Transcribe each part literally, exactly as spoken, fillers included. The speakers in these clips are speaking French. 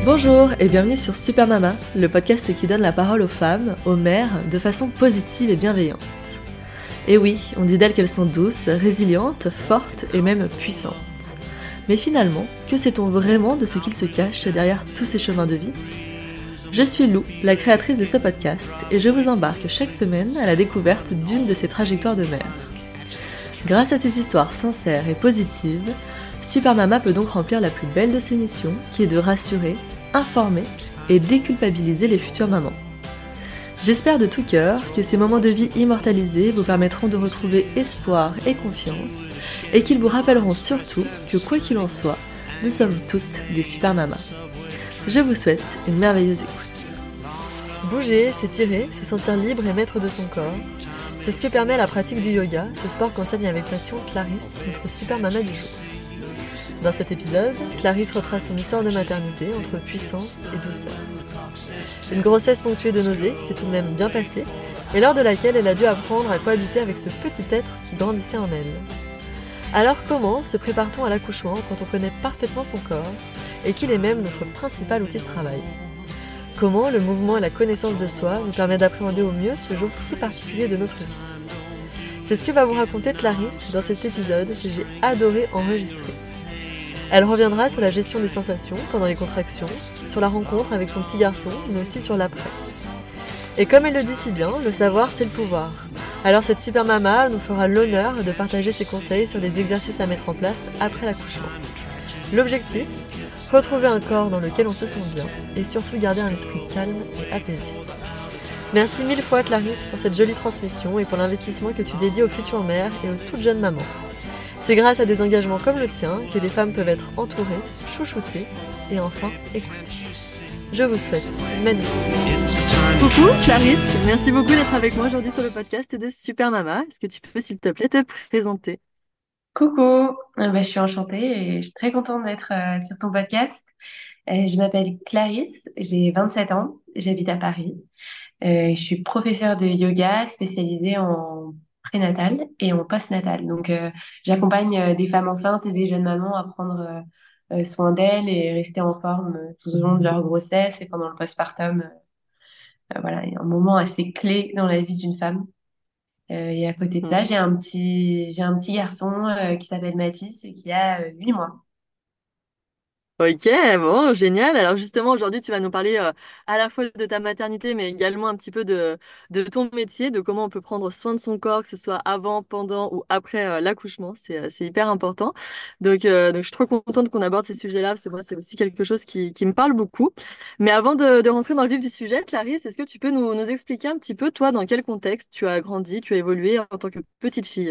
Bonjour et bienvenue sur Super Mama, le podcast qui donne la parole aux femmes, aux mères, de façon positive et bienveillante. Et oui, on dit d'elles qu'elles sont douces, résilientes, fortes et même puissantes. Mais finalement, que sait-on vraiment de ce qu'il se cache derrière tous ces chemins de vie ? Je suis Lou, la créatrice de ce podcast, et je vous embarque chaque semaine à la découverte d'une de ces trajectoires de mère. Grâce à ces histoires sincères et positives, Super Mama peut donc remplir la plus belle de ses missions, qui est de rassurer, informer et déculpabiliser les futures mamans. J'espère de tout cœur que ces moments de vie immortalisés vous permettront de retrouver espoir et confiance, et qu'ils vous rappelleront surtout que quoi qu'il en soit, nous sommes toutes des super mamas. Je vous souhaite une merveilleuse écoute. Bouger, s'étirer, se sentir libre et maître de son corps, c'est ce que permet la pratique du yoga, ce sport qu'enseigne avec passion Clarisse, notre super mama du jour. Dans cet épisode, Clarisse retrace son histoire de maternité entre puissance et douceur. Une grossesse ponctuée de nausées s'est tout de même bien passée, et lors de laquelle elle a dû apprendre à cohabiter avec ce petit être qui grandissait en elle. Alors comment se prépare-t-on à l'accouchement quand on connaît parfaitement son corps et qu'il est même notre principal outil de travail ? Comment le mouvement et la connaissance de soi nous permettent d'appréhender au mieux ce jour si particulier de notre vie ? C'est ce que va vous raconter Clarisse dans cet épisode que j'ai adoré enregistrer. Elle reviendra sur la gestion des sensations pendant les contractions, sur la rencontre avec son petit garçon, mais aussi sur l'après. Et comme elle le dit si bien, le savoir c'est le pouvoir. Alors cette super mama nous fera l'honneur de partager ses conseils sur les exercices à mettre en place après l'accouchement. L'objectif ? Retrouver un corps dans lequel on se sent bien et surtout garder un esprit calme et apaisé. Merci mille fois Clarisse pour cette jolie transmission et pour l'investissement que tu dédies aux futures mères et aux toutes jeunes mamans. C'est grâce à des engagements comme le tien que des femmes peuvent être entourées, chouchoutées et enfin écoutées. Je vous souhaite une magnifique. Coucou Clarisse, merci beaucoup d'être avec moi aujourd'hui sur le podcast de Super Mama. Est-ce que tu peux s'il te plaît te présenter ? Coucou, Euh, bah, je suis enchantée et je suis très contente d'être euh, sur ton podcast. Euh, je m'appelle Clarisse, j'ai vingt-sept ans, j'habite à Paris. Euh, je suis professeure de yoga spécialisée en prénatal et en postnatal. Donc, euh, j'accompagne euh, des femmes enceintes et des jeunes mamans à prendre euh, euh, soin d'elles et rester en forme euh, tout au long de leur grossesse et pendant le postpartum. Euh, voilà, il y a un moment assez clé dans la vie d'une femme. Euh, et à côté de ça, j'ai un petit, j'ai un petit garçon euh, qui s'appelle Mathis et qui a euh, huit mois. Ok, bon, génial. Alors justement, aujourd'hui, tu vas nous parler euh, à la fois de ta maternité, mais également un petit peu de, de ton métier, de comment on peut prendre soin de son corps, que ce soit avant, pendant ou après euh, l'accouchement. C'est, euh, c'est hyper important. Donc, euh, donc, je suis trop contente qu'on aborde ces sujets-là, parce que moi, c'est aussi quelque chose qui, qui me parle beaucoup. Mais avant de, de rentrer dans le vif du sujet, Clarisse, est-ce que tu peux nous, nous expliquer un petit peu, toi, dans quel contexte tu as grandi, tu as évolué en tant que petite fille?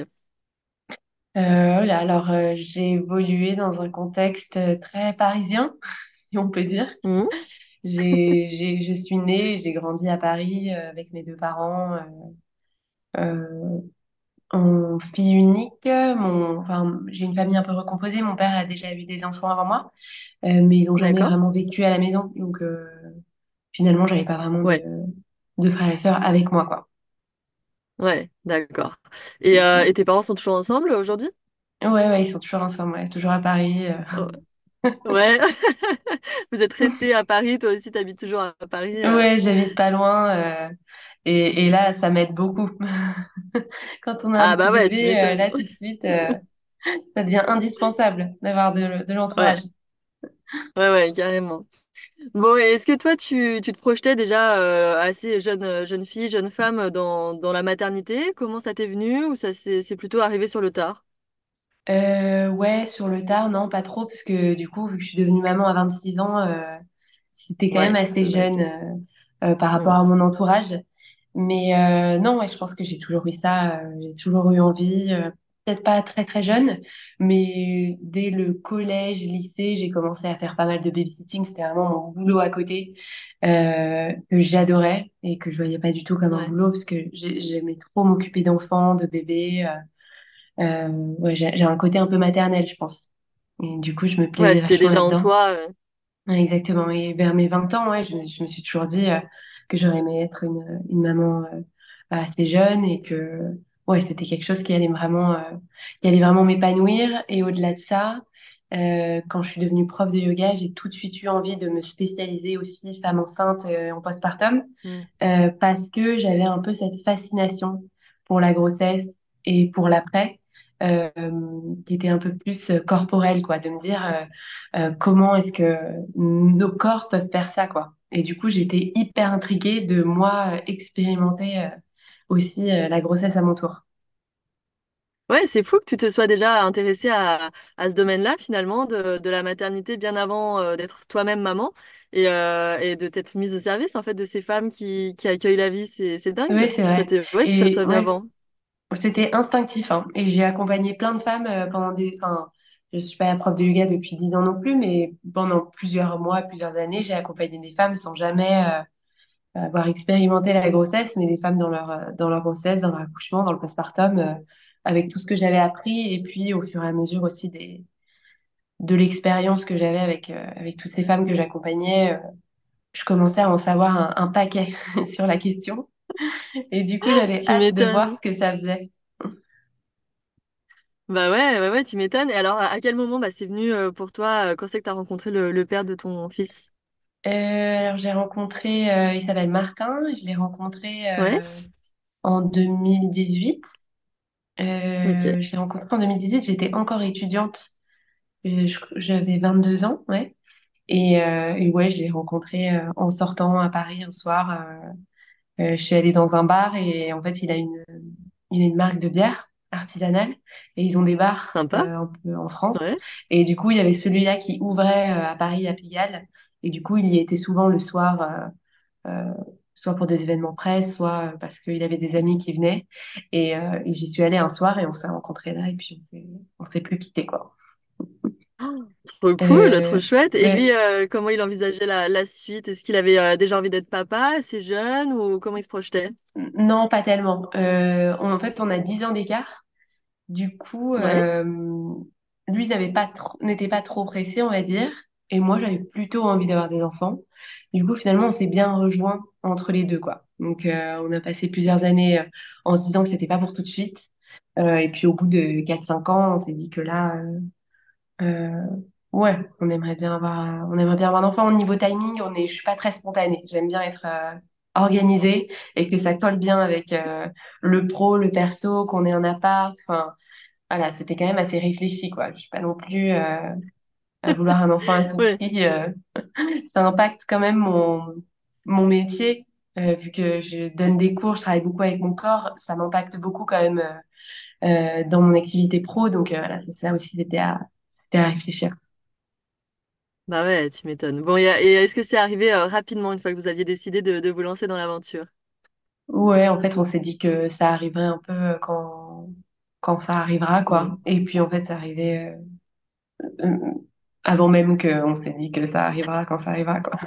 Euh, voilà, alors euh, j'ai évolué dans un contexte euh, très parisien, si on peut dire. Mhm. J'ai, j'ai, je suis née, j'ai grandi à Paris euh, avec mes deux parents, euh, euh, en fille unique. Mon, enfin, j'ai une famille un peu recomposée. Mon père a déjà eu des enfants avant moi, euh, mais ils n'ont jamais D'accord. vraiment vécu à la maison. Donc euh, finalement, j'avais pas vraiment de, Ouais, de frères et sœurs avec moi, quoi. ouais, d'accord. Et, euh, et tes parents sont toujours ensemble aujourd'hui? Ouais, ouais, ils sont toujours ensemble, ouais, toujours à Paris. euh. Ouais, vous êtes resté à Paris, toi aussi t'habites toujours à Paris. euh. Ouais, j'habite pas loin. euh, et, et là, ça m'aide beaucoup. Quand on a un Ah petit bah ouais, tu bébé, euh, m'étonnes. là, tout de suite, euh, ça devient indispensable d'avoir de, de Ouais, l'entourage. ouais, ouais, carrément. Bon, et est-ce que toi tu, tu te projetais déjà euh, assez jeune, euh, jeune fille, jeune femme dans, dans la maternité? Comment ça t'est venu ou ça c'est c'est plutôt arrivé sur le tard? Euh, ouais, sur le tard, non, pas trop, parce que du coup, vu que je suis devenue maman à vingt-six ans, euh, c'était quand même Ouais, assez c'est vrai jeune que. euh, euh, par rapport Hmm. à mon entourage. Mais euh, non, ouais, je pense que j'ai toujours eu ça, euh, j'ai toujours eu envie, euh, peut-être pas très très jeune, mais dès le collège, lycée, j'ai commencé à faire pas mal de babysitting. C'était vraiment mon boulot à côté euh, que j'adorais et que je voyais pas du tout comme un Ouais, boulot parce que j'ai- j'aimais trop m'occuper d'enfants, de bébés. euh, euh, ouais, j'ai j'ai un côté un peu maternel, je pense. Et du coup, je me ouais, plaisais c'était vachement déjà en là-dedans. toi. euh. Ouais, exactement. Et vers mes vingt ans, ouais, je, je me suis toujours dit euh, que j'aurais aimé être une, une maman euh, assez jeune et que ouais, c'était quelque chose qui allait vraiment, euh, qui allait vraiment m'épanouir. Et au-delà de ça, Euh, quand je suis devenue prof de yoga, j'ai tout de suite eu envie de me spécialiser aussi femme enceinte euh, en postpartum Mm. euh, parce que j'avais un peu cette fascination pour la grossesse et pour l'après, euh, qui était un peu plus euh, corporelle, quoi, de me dire euh, euh, comment est-ce que nos corps peuvent faire ça, quoi. Et du coup, j'étais hyper intriguée de moi euh, expérimenter euh, aussi euh, la grossesse à mon tour. Ouais, c'est fou que tu te sois déjà intéressée à, à ce domaine-là, finalement, de, de la maternité, bien avant euh, d'être toi-même maman, et, euh, et de t'être mise au service, en fait, de ces femmes qui, qui accueillent la vie. C'est, c'est Oui, dingue c'est que ça vrai. te, ouais, que ça te Et soit venu ouais, avant. c'était instinctif, hein. Et j'ai accompagné plein de femmes euh, pendant des... Enfin, je suis pas prof de yoga depuis dix ans non plus, mais pendant plusieurs mois, plusieurs années, j'ai accompagné des femmes sans jamais euh, avoir expérimenté la grossesse, mais des femmes dans leur, euh, dans leur grossesse, dans leur accouchement, dans le postpartum, euh, avec tout ce que j'avais appris. Et puis, au fur et à mesure aussi des, de l'expérience que j'avais avec, euh, avec toutes ces femmes que j'accompagnais, euh, je commençais à en savoir un, un paquet sur la question. Et du coup, j'avais Tu hâte de voir m'étonnes. ce que ça faisait. Bah ouais, ouais, ouais, tu m'étonnes. Et alors, à à quel moment bah, c'est venu euh, pour toi, euh, quand c'est que tu as rencontré le, le père de ton fils? Euh, alors j'ai rencontré, euh, il s'appelle Martin, je l'ai rencontré Ouais, euh, en deux mille dix-huit. ok, Euh, je l'ai rencontré en deux mille dix-huit, j'étais encore étudiante. Euh, je- j'avais vingt-deux ans, ouais. Et, euh, et ouais, je l'ai rencontré euh, en sortant à Paris un soir. euh, euh, je suis allée dans un bar et en fait, il a une, il a une marque de bière artisanale et ils ont des bars sympa. euh, un peu en France. Ouais. Et du coup, il y avait celui-là qui ouvrait euh, à Paris, à Pigalle. Et du coup, il y était souvent le soir. euh, euh, soit pour des événements presse, soit euh, parce qu'il avait des amis qui venaient. Et, euh, et j'y suis allée un soir et on s'est rencontrés là et puis on s'est, on s'est plus quittés, quoi. Oh, trop cool, trop Euh, chouette. Et lui, ouais, euh, comment il envisageait la, la suite? Est-ce qu'il avait euh, déjà envie d'être papa, assez jeune, ou comment il se projetait? non, pas tellement. Euh, on- en fait, on a dix ans d'écart. Du coup, Ouais. euh, lui n'avait pas trop, n'était pas trop pressé, on va dire. Et moi, j'avais plutôt envie d'avoir des enfants. Du coup, finalement, on s'est bien rejoints entre les deux, quoi. Donc, euh, on a passé plusieurs années euh, en se disant que c'était pas pour tout de suite. Euh, et puis, au bout de quatre cinq ans, on s'est dit que là, euh, euh, ouais, on aimerait bien avoir, on aimerait bien avoir un enfant. Au niveau timing, on est, je suis pas très spontanée. J'aime bien être euh, organisée et que ça colle bien avec euh, le pro, le perso, qu'on est en appart. Enfin, voilà, c'était quand même assez réfléchi, quoi. Je suis pas non plus euh, à vouloir un enfant à tout Ouais. prix. euh. Ça impacte quand même mon, mon métier, euh, vu que je donne des cours, je travaille beaucoup avec mon corps. Ça m'impacte beaucoup quand même euh, euh, dans mon activité pro. Donc euh, voilà, ça aussi, c'était à, c'était à réfléchir. Bah ouais, tu m'étonnes. Bon, et, et est-ce que c'est arrivé euh, rapidement une fois que vous aviez décidé de, de vous lancer dans l'aventure? Ouais, en fait, on s'est dit que ça arriverait un peu quand, quand ça arrivera, Hmm. quoi. Et puis, en fait, ça arrivait euh, euh, avant même qu'on s'est dit que ça arrivera quand ça arrivera, quoi.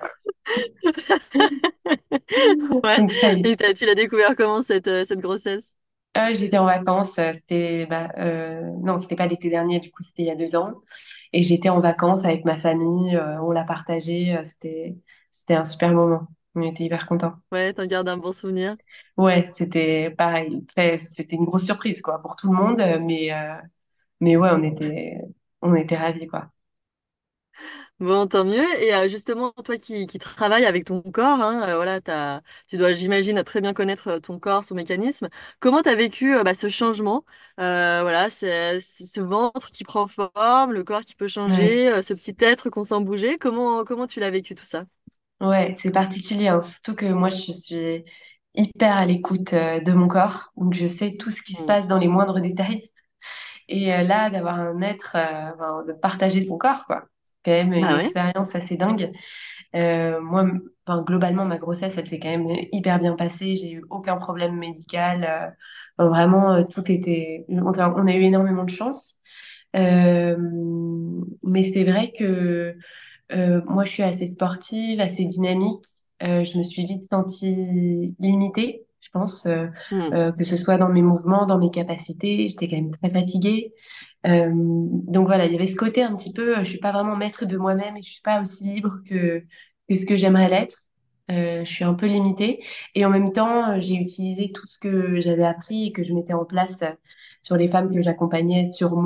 Ouais. Donc, très vite. Et t'as- tu l'as découvert comment cette, euh, cette grossesse? Euh, j'étais en vacances, euh, c'était bah, euh, non, c'était pas l'été dernier, du coup c'était il y a deux ans, et j'étais en vacances avec ma famille, euh, on l'a partagé, euh, c'était c'était un super moment, on était hyper contents. Ouais, t'en gardes un bon souvenir. Ouais, c'était pareil, très, c'était une grosse surprise quoi pour tout le monde, euh, mais euh, mais ouais, on était on était ravis quoi. Bon, tant mieux. Et euh, justement, toi qui, qui travailles avec ton corps, hein, euh, voilà, t'as, tu dois, j'imagine, très bien connaître euh, ton corps, son mécanisme. Comment t'as vécu euh, bah, ce changement? Euh, voilà, c'est, c'est ce ventre qui prend forme, le corps qui peut Ouais, changer, euh, ce petit être qu'on sent bouger. Comment, comment tu l'as vécu tout ça? ouais, c'est particulier, hein, surtout que moi je suis hyper à l'écoute euh, de mon corps, donc je sais tout ce qui se Hmm. passe dans les moindres détails. Et euh, là, d'avoir un être, euh, enfin, de partager son corps, quoi. C'est quand même une Bah ouais. expérience assez dingue. Euh, moi, m- enfin, globalement, ma grossesse, elle s'est quand même hyper bien passée. J'ai eu aucun problème médical. Euh, enfin, vraiment, euh, tout était. On a, on a eu énormément de chance. Euh, mais c'est vrai que euh, moi, je suis assez sportive, assez dynamique. Euh, je me suis vite sentie limitée, je pense, euh, Hmm. euh, que ce soit dans mes mouvements, dans mes capacités. J'étais quand même très fatiguée. Euh, donc voilà, il y avait ce côté un petit peu, euh, je suis pas vraiment maître de moi-même et je suis pas aussi libre que, que ce que j'aimerais l'être. Euh, je suis un peu limitée. Et en même temps, euh, j'ai utilisé tout ce que j'avais appris et que je mettais en place euh, sur les femmes que j'accompagnais sur moi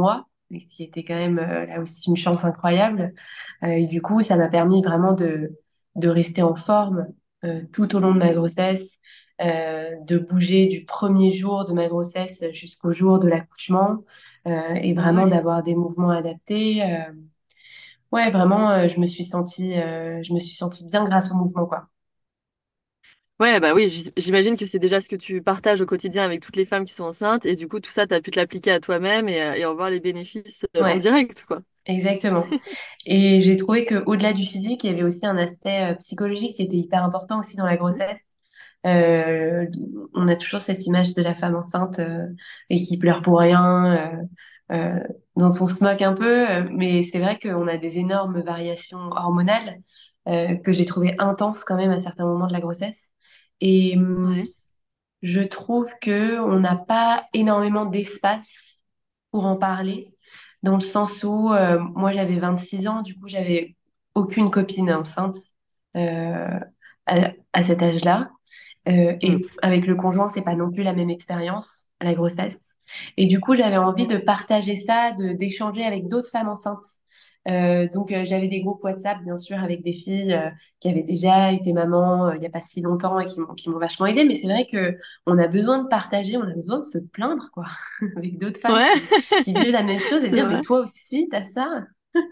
et ce qui était quand même euh, là aussi une chance incroyable. Euh, et du coup, ça m'a permis vraiment de, de rester en forme euh, tout au long de ma grossesse, euh, de bouger du premier jour de ma grossesse jusqu'au jour de l'accouchement, euh, et Ah vraiment ouais. d'avoir des mouvements adaptés. Euh, ouais, vraiment, euh, je me suis sentie, euh, je me suis sentie bien grâce au mouvement, quoi. Ouais, bah oui, j- j'imagine que c'est déjà ce que tu partages au quotidien avec toutes les femmes qui sont enceintes et du coup, tout ça, tu as pu te l'appliquer à toi-même et, euh, et en voir les bénéfices euh, en Ouais, direct, quoi. exactement. Et j'ai trouvé qu'au-delà du physique, il y avait aussi un aspect euh, psychologique qui était hyper important aussi dans la grossesse. Euh, on a toujours cette image de la femme enceinte euh, et qui pleure pour rien, euh, euh, dont on se moque un peu, euh, mais c'est vrai qu'on a des énormes variations hormonales euh, que j'ai trouvées intenses quand même à certains moments de la grossesse. Et hum, Ouais. je trouve que on n'a pas énormément d'espace pour en parler, dans le sens où euh, moi j'avais vingt-six ans, du coup j'avais aucune copine enceinte euh, à, à cet âge-là. Euh, Mm. et avec le conjoint, c'est pas non plus la même expérience à la grossesse. Et du coup, j'avais envie de partager ça, de d'échanger avec d'autres femmes enceintes. Euh, donc, euh, j'avais des groupes WhatsApp, bien sûr, avec des filles euh, qui avaient déjà été mamans euh, il y a pas si longtemps et qui m'ont qui m'ont vachement aidée. Mais c'est vrai que on a besoin de partager, on a besoin de se plaindre, quoi, avec d'autres femmes Ouais, qui qui vivent la même chose et c'est dire, mais vrai. toi aussi, t'as ça.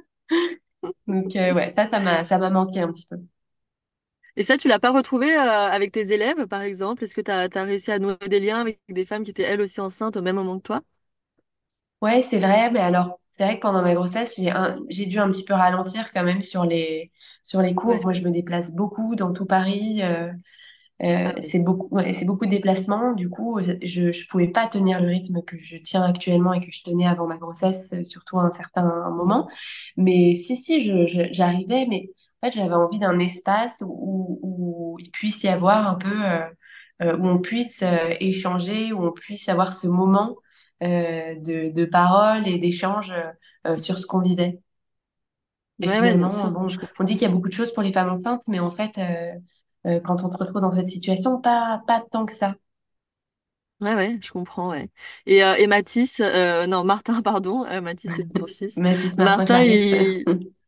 Donc, euh, ouais, ça, ça m'a ça m'a manqué un petit peu. Et ça, tu l'as pas retrouvé euh, avec tes élèves, par exemple? Est-ce que tu as, réussi à nouer des liens avec des femmes qui étaient elles aussi enceintes au même moment que toi? Ouais, c'est vrai, mais alors, c'est vrai que pendant ma grossesse, j'ai un, j'ai dû un petit peu ralentir quand même sur les, sur les cours. Ouais. Moi, je me déplace beaucoup dans tout Paris. Euh, euh, Ah oui. c'est beaucoup, ouais, c'est beaucoup de déplacements. Du coup, je, je pouvais pas tenir le rythme que je tiens actuellement et que je tenais avant ma grossesse, euh, surtout à un certain moment. Mais si, si, je, je- j'arrivais, mais en fait, j'avais envie d'un espace où, où, où il puisse y avoir un peu, euh, euh, où on puisse euh, échanger, où on puisse avoir ce moment euh, de, de parole et d'échange euh, sur ce qu'on vivait. Et Ouais, ouais, bien finalement, sûr. bon, Je on comprends. dit qu'il y a beaucoup de choses pour les femmes enceintes, mais en fait, euh, euh, quand on se retrouve dans cette situation, pas, pas tant que ça. Ouais, ouais, je comprends, ouais. Et, euh, et Mathis, euh, non, Martin, pardon, euh, Mathis, c'est ton fils. Mathis Martin Martin, Clarisse. il...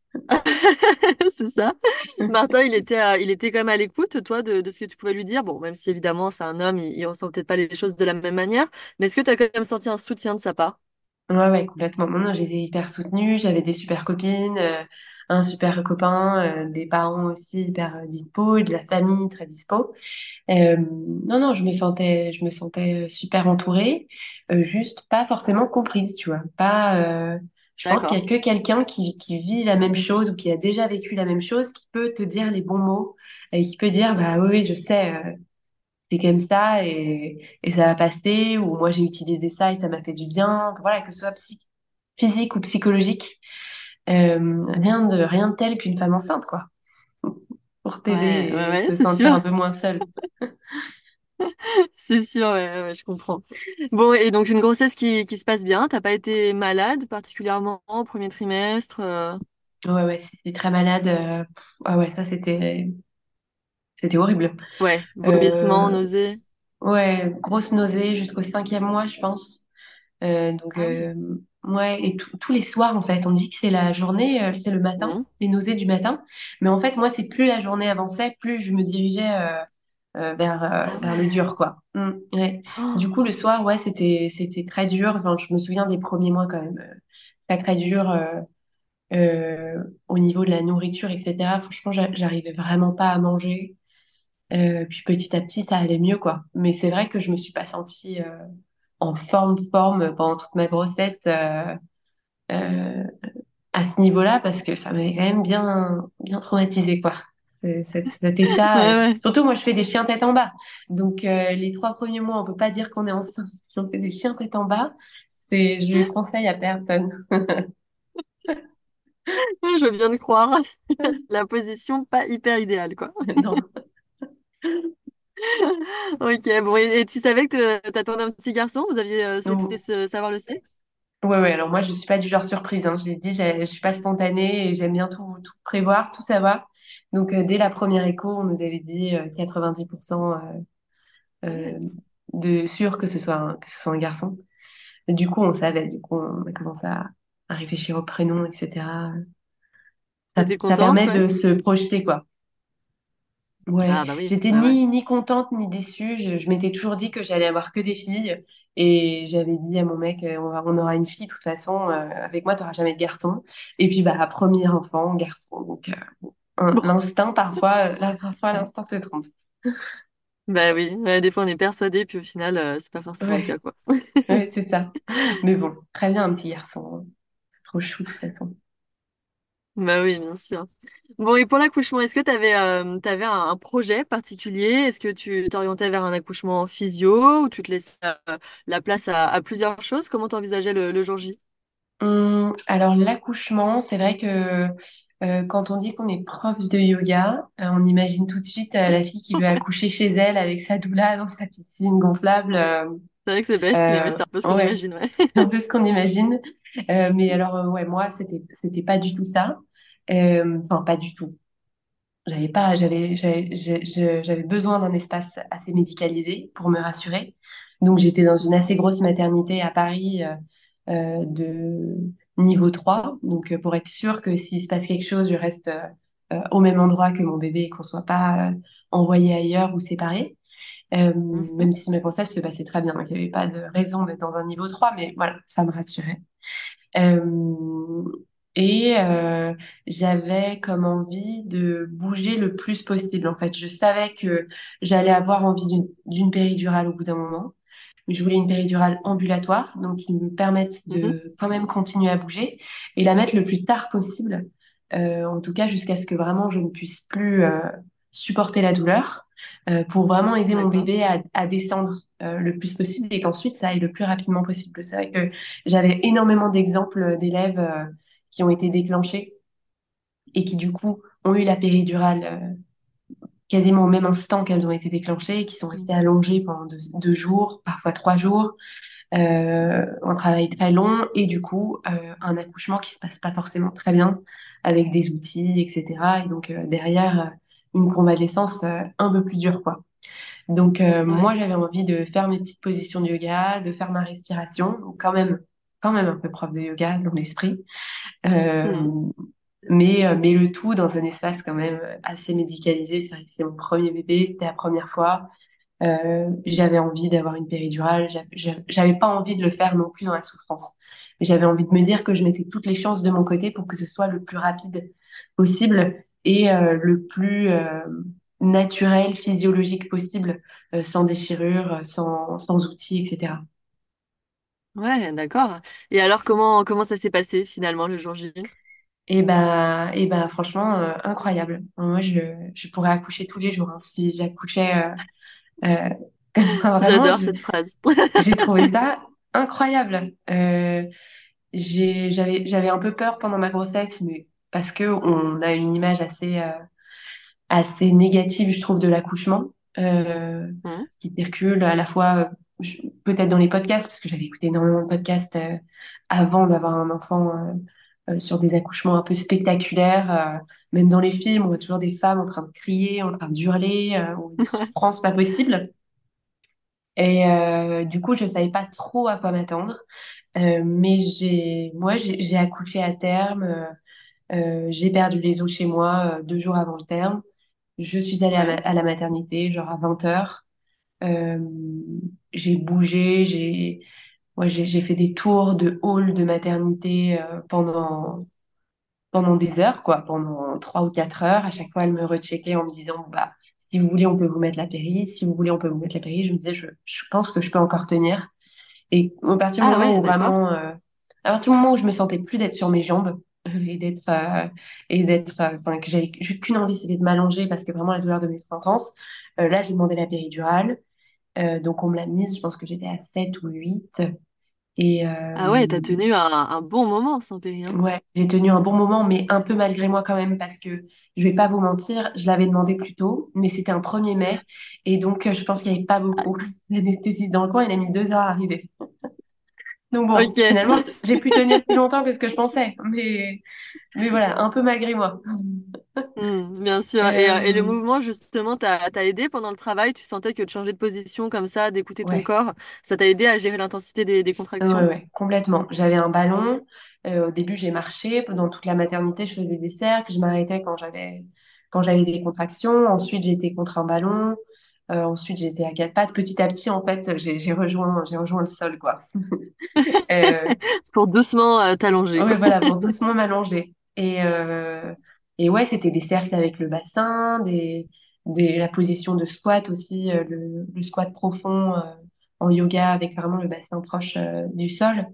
c'est ça. Martin, il était, à- il était quand même à l'écoute, toi, de, de ce que tu pouvais lui dire. Bon, même si évidemment, c'est un homme, il, il ressent peut-être pas les choses de la même manière. Mais est-ce que tu as quand même senti un soutien de sa part? Ouais, ouais, complètement. Non, non, j'étais hyper soutenue, j'avais des super copines, euh, un super copain, euh, des parents aussi hyper euh, dispo, de la famille très dispo. Euh, non, non, je me sentais, je me sentais euh, super entourée, euh, juste pas forcément comprise, tu vois. Pas, euh, je pense qu'il y D'accord. a que quelqu'un qui, qui vit la même chose ou qui a déjà vécu la même chose qui peut te dire les bons mots et qui peut dire, Ouais, bah oui, oui, je sais, euh, c'est comme ça et, et ça va passer, ou moi j'ai utilisé ça et ça m'a fait du bien. Voilà, que ce soit psy- physique ou psychologique, euh, rien de, rien de tel qu'une femme enceinte, quoi, pour ouais, t'aider ouais, et ouais, te c'est sentir sûr. un peu moins seule. C'est sûr, ouais, ouais, ouais, je comprends. Bon, et donc une grossesse qui, qui se passe bien, t'as pas été malade particulièrement au premier trimestre? euh, Ouais, ouais, si c'est très malade. Euh, ouais, ouais, ça c'était, c'était horrible. Ouais, vomissement, Euh, nausée. ouais, grosse nausée jusqu'au cinquième mois, je pense. Euh, donc, Ah oui. euh, ouais, et tous tous les soirs, en fait, on dit que c'est la journée, euh, c'est le matin, Mhm. les nausées du matin. Mais en fait, moi, c'est plus la journée avançait, plus je me dirigeais euh, euh, vers, euh, Ah vers le ouais. dur, quoi. Mm, ouais. Du coup, Oh, le soir, ouais, c'était, c'était très dur. Enfin, je me souviens des premiers mois quand même. Euh, C'était très dur euh, euh, au niveau de la nourriture, et cetera. Franchement, j'a- j'arrivais vraiment pas à manger. Euh, puis petit à petit, ça allait mieux, quoi. Mais c'est vrai que je me suis pas sentie euh, en forme, forme pendant toute ma grossesse euh, euh, à ce niveau-là parce que ça m'avait quand même bien, bien traumatisée, quoi. C'est- Cet, cet ouais, état. Et ouais. surtout, moi, je fais des chiens tête en bas. Donc, euh, les trois premiers mois, on peut pas dire qu'on est enceinte si on fait des chiens tête en bas. C'est, je le conseille à personne. Je viens de croire. La position pas hyper idéale, quoi. Non. Ok, bon, et, et tu savais que te- t'attendais un petit garçon? Vous aviez euh, souhaité Ou- se- savoir le sexe? Ouais, ouais, alors moi, je suis pas du genre surprise, hein. J'ai dit, j'ai- je suis pas spontanée et j'aime bien tout, tout prévoir, tout savoir. Donc, euh, dès la première écho, on nous avait dit euh, quatre-vingt-dix pour cent euh, Ouais. euh, de sûr que ce soit un, que ce soit un garçon. Et du coup, on savait, du coup, on a commencé à, à réfléchir au prénom, et cetera. Ça, T'étais ça contente, permet ouais? de se projeter, quoi. Ouais, Ah bah oui, j'étais ouais, ouais. ni, ni contente ni déçue. Je, je m'étais toujours dit que j'allais avoir que des filles. Et j'avais dit à mon mec, euh, on va- on aura une fille, de toute façon, euh, avec moi, tu n'auras jamais de garçon. Et puis, bah, premier enfant, garçon. Donc, euh, un- Bon. l'instinct, parfois, euh, là, parfois, l'instinct se trompe. Bah oui, ouais, des fois on est persuadé, puis au final, euh, c'est pas forcément le Ouais, cas, quoi. ouais, c'est ça. Mais bon, très bien, un petit garçon, hein. C'est trop chou, de toute façon. Bah oui, bien sûr. Bon, et pour l'accouchement, est-ce que tu avais, t'avais un, un projet particulier? Est-ce que tu t'orientais vers un accouchement physio ou tu te laissais euh, la place à, à plusieurs choses? Comment t'envisageais le, le jour J? Hum, alors, l'accouchement, c'est vrai que euh, quand on dit qu'on est prof de yoga, euh, on imagine tout de suite euh, la fille qui veut accoucher chez elle avec sa doula dans sa piscine gonflable. euh, C'est vrai que c'est bête, mais oui, euh, c'est un peu ce qu'on ouais, imagine, ouais. c'est un peu ce qu'on imagine. Euh, mais alors, euh, ouais, moi, c'était, c'était pas du tout ça. Euh, Enfin, pas du tout. J'avais pas, j'avais, j'avais, j'ai- je- j'avais besoin d'un espace assez médicalisé pour me rassurer. Donc, j'étais dans une assez grosse maternité à Paris euh, euh, de niveau trois. Donc, euh, pour être sûre que s'il se passe quelque chose, je reste euh, euh, au même endroit que mon bébé et qu'on soit pas euh, envoyé ailleurs ou séparés. Euh, Mhm. même si ma grossesse se passait très bien, donc il n'y avait pas de raison d'être dans un niveau trois, mais voilà, ça me rassurait. Euh, et euh, j'avais comme envie de bouger le plus possible. En fait, je savais que j'allais avoir envie d'une d'une péridurale au bout d'un moment, mais je voulais une péridurale ambulatoire, donc qui me permette Mhm. de quand même continuer à bouger et la mettre le plus tard possible, euh, en tout cas jusqu'à ce que vraiment je ne puisse plus euh, supporter la douleur, euh, pour vraiment aider mon D'accord. bébé à, à descendre euh, le plus possible et qu'ensuite ça aille le plus rapidement possible. C'est vrai que j'avais énormément d'exemples d'élèves euh, qui ont été déclenchés et qui du coup ont eu la péridurale euh, quasiment au même instant qu'elles ont été déclenchées et qui sont restées allongées pendant deux, deux jours, parfois trois jours, euh, un travail très long et du coup euh, un accouchement qui se passe pas forcément très bien avec des outils, et cetera. Et donc euh, derrière euh, une convalescence euh, un peu plus dure, quoi. Donc euh, Ouais. moi j'avais envie de faire mes petites positions de yoga, de faire ma respiration, donc quand même quand même un peu prof de yoga dans l'esprit. Euh, Mhm. mais, euh, mais le tout dans un espace quand même assez médicalisé. C'est vrai que c'est mon premier bébé, c'était la première fois. Euh, j'avais envie d'avoir une péridurale. J'avais j'avais- j'avais pas envie de le faire non plus dans la souffrance. Mais j'avais envie de me dire que je mettais toutes les chances de mon côté pour que ce soit le plus rapide possible et euh, le plus euh, naturel, physiologique possible, euh, sans déchirure, sans, sans outils, et cetera. Ouais, d'accord. Et alors, comment, comment ça s'est passé finalement le jour J? Et bah, et bah franchement, euh, incroyable. Moi, je, je pourrais accoucher tous les jours, hein, si j'accouchais. euh, euh, Vraiment, J'adore je- cette phrase. j'ai trouvé ça incroyable. Euh, j'ai, j'avais, j'avais un peu peur pendant ma grossesse, mais parce que on a une image assez, euh, assez négative, je trouve, de l'accouchement, euh, Mhm. qui circule à la fois, euh, je- peut-être dans les podcasts, parce que j'avais écouté énormément de podcasts euh, avant d'avoir un enfant, euh, euh, sur des accouchements un peu spectaculaires. Euh, même dans les films, on voit toujours des femmes en train de crier, en train d'hurler, euh, ou une Ouais. souffrance pas possible. Et euh, du coup, je savais pas trop à quoi m'attendre. Euh, mais j'ai, moi, j'ai j'ai accouché à terme. Euh, euh, j'ai perdu les os chez moi euh, deux jours avant le terme. Je suis allée à, ma- Ouais. à la maternité, genre à vingt heures. Euh, j'ai bougé, j'ai moi, j'ai j'ai fait des tours de hall de maternité euh, pendant, pendant des heures, quoi, pendant trois ou quatre heures. À chaque fois, elle me recheckait en me disant, bon, bah, si vous voulez, on peut vous mettre la péri. Si vous voulez, on peut vous mettre la péri. Je me disais, je, je pense que je peux encore tenir. Et à partir du Ah moment ouais, où d'accord. vraiment, euh, à partir du moment où je me sentais plus d'être sur mes jambes euh, et d'être, euh, et d'être, euh, enfin, que j'avais juste qu'une envie, c'était de m'allonger parce que vraiment la douleur devenait trop intense. Euh, là, j'ai demandé la péridurale. Euh, donc, on me l'a mise, je pense que j'étais à sept ou huit. Et euh, Ah ouais, t'as tenu un, un bon moment sans péri, hein. ouais, j'ai tenu un bon moment, mais un peu malgré moi quand même, parce que je vais pas vous mentir, je l'avais demandé plus tôt, mais c'était un premier mai. Et donc, euh, je pense qu'il n'y avait pas beaucoup d'anesthésiste dans le coin. Il a mis deux heures à arriver. Donc bon, Ok. finalement, j'ai pu tenir plus longtemps que ce que je pensais, mais, mais voilà, un peu malgré moi. Hmm, bien sûr. Et, euh, et le Euh, mouvement, justement, t'as, t'as aidé pendant le travail? Tu sentais que de changer de position comme ça, d'écouter ton ouais, corps, ça t'a aidé à gérer l'intensité des, des ouais, contractions? ouais, complètement. J'avais un ballon, Euh, au début, j'ai marché. Pendant toute la maternité, je faisais des cercles. Je m'arrêtais quand j'avais quand j'avais des contractions. Ensuite, j'étais contre un ballon. Euh, ensuite, j'étais à quatre pattes. Petit à petit, en fait, j'ai j'ai rejoint j'ai rejoint le sol, quoi. Euh, Pour doucement euh, t'allonger, oui, quoi. voilà, pour doucement m'allonger. Et, euh, et ouais, c'était des cercles avec le bassin, des, des, la position de squat aussi, euh, le, le squat profond euh, en yoga avec vraiment le bassin proche euh, du sol.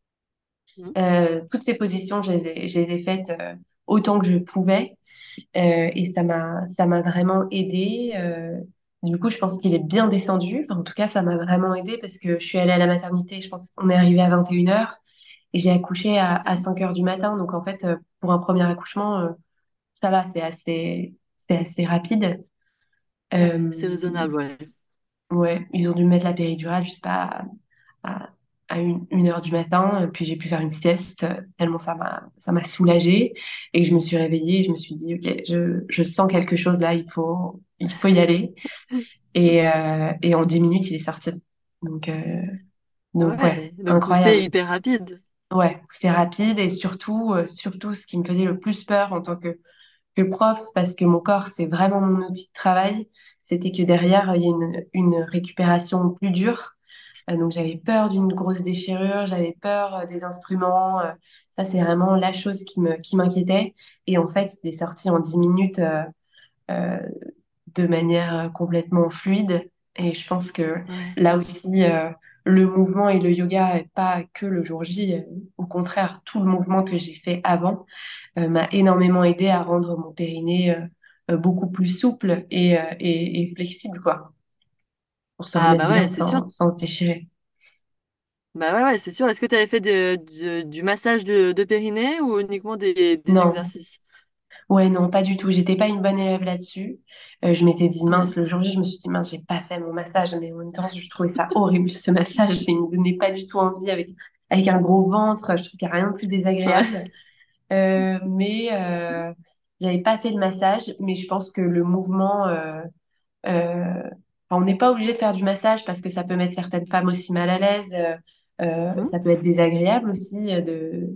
Mhm. Euh, toutes ces positions, je les ai, je les ai faites euh, autant que je pouvais. Euh, et ça m'a, ça m'a vraiment aidée. Euh, du coup, je pense qu'il est bien descendu. Enfin, en tout cas, ça m'a vraiment aidée parce que je suis allée à la maternité, je pense qu'on est arrivé à vingt et une heures et j'ai accouché à, à cinq heures du matin. Donc, en fait, euh, pour un premier accouchement, euh, ça va, c'est assez, c'est assez rapide. Ouais, Euh, c'est raisonnable, ouais. ouais, ils ont dû me mettre la péridurale, je sais pas, à, à une, une heure du matin. Puis j'ai pu faire une sieste, euh, tellement ça m'a, ça m'a soulagée. Et je me suis réveillée, et je me suis dit, OK, je, je sens quelque chose là, il faut, il faut y aller. Et, euh, et en dix minutes, il est sorti. Donc, euh, donc ouais, Ouais, donc poussée incroyable. hyper rapide. Ouais, c'est rapide et surtout, euh, surtout, ce qui me faisait le plus peur en tant que, que prof, parce que mon corps, c'est vraiment mon outil de travail, c'était que derrière, il y a une, une récupération plus dure. Euh, donc, j'avais peur d'une grosse déchirure, j'avais peur euh, des instruments. Euh, ça, c'est vraiment la chose qui me, qui m'inquiétait. Et en fait, il est sorti en dix minutes euh, euh, de manière euh, complètement fluide. Et je pense que Ouais. là aussi, euh, le mouvement et le yoga, et pas que le jour J, euh, au contraire, tout le mouvement que j'ai fait avant euh, m'a énormément aidé à rendre mon périnée euh, euh, beaucoup plus souple et, euh, et, et flexible, quoi, pour se Ah remettre bah ouais, bien c'est sûr. sans, sans se déchirer. Bah ouais, ouais, c'est sûr. Est-ce que tu avais fait de- de- du massage de, de périnée ou uniquement des, des Non, exercices? ouais, non, pas du tout. J'étais pas une bonne élève là-dessus. Euh, je m'étais dit, Ouais. mince, le jour J, je me suis dit, mince, j'ai pas fait mon massage, mais en même temps, je trouvais ça horrible, ce massage. Il me donnait pas du tout envie avec, avec un gros ventre. Je trouve qu'il n'y a rien de plus Ouais. désagréable. Euh, mais euh, j'avais pas fait de massage, mais je pense que le mouvement, euh, euh, enfin, on n'est pas obligé de faire du massage parce que ça peut mettre certaines femmes aussi mal à l'aise. Euh, euh, Mhm. ça peut être désagréable aussi euh, de